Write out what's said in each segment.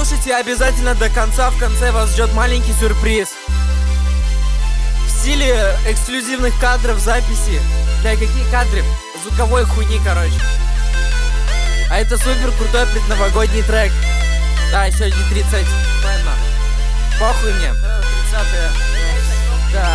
Дослушайте обязательно до конца. В конце вас ждет маленький сюрприз в стиле эксклюзивных кадров, записи. Бля, какие кадры? Звуковой хуйни, короче. А это супер крутой предновогодний трек. Да, сегодня 30. Ладно. Похуй мне. 30-е. Да.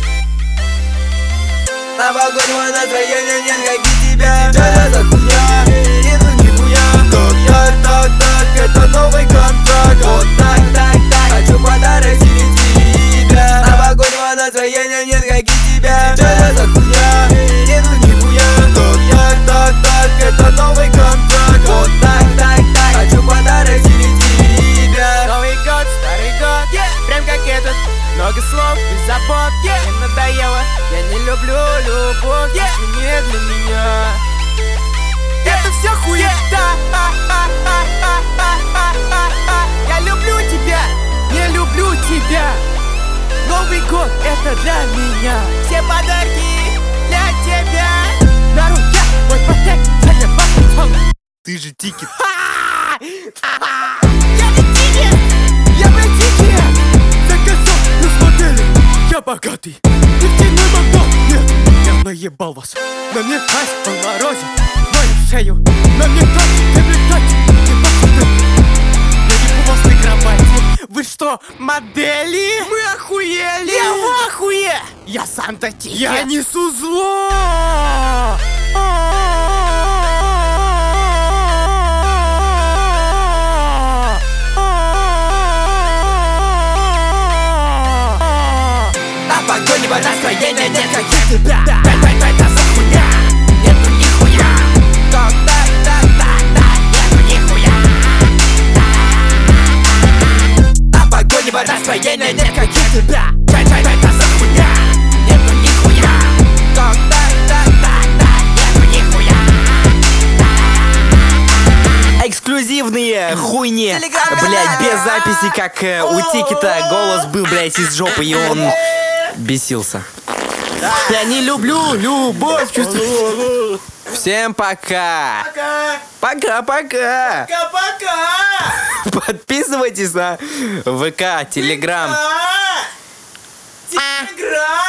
Новогоднего настроения нет, как и тебя. Что это за хуйня? Нету нихуя. Так, это новый контракт. Вот так, хочу подарок тебе. Новогоднего настроения нет, как и тебя. Что это за хуйня? Нету нихуя. Так, это новый контракт. Вот так, хочу подарок тебе. Новый год, старый год, прям как этот. Много слов и забот, мне надоело. Я не люблю любовь, если не для меня. Это все хуета. Я люблю тебя, не люблю тебя. Новый год это для меня. Все подарки для тебя. На руке мой патек, ты же тикет. Я не тикет, я блядь тикет. Заказал, ну смотрели, я богатый. Нефтяной магнат, нет, я наебал вас. На мне кайф поморозит мою шею. На мне кайф летать, я не у вас на кровати. Вы что, модели? Мы охуели. Я в ахуе. Я Санта Тикет. Я несу зло. Погонего настроения нет, как и тебя. Это за хуйня. Нету нихуя. Так, нету нихуя. Погонего настроения нет, как и тебя. Это за хуйня. Нету нихуя. Так, нету нихуя. Эксклюзивные хуйни. Блять, без записи, как у Тикета. Голос был, блять, из жопы, и он бесился. Я не люблю любовь, чувствую. Всем пока. Пока. Подписывайтесь на ВК, Телеграм. Телеграм.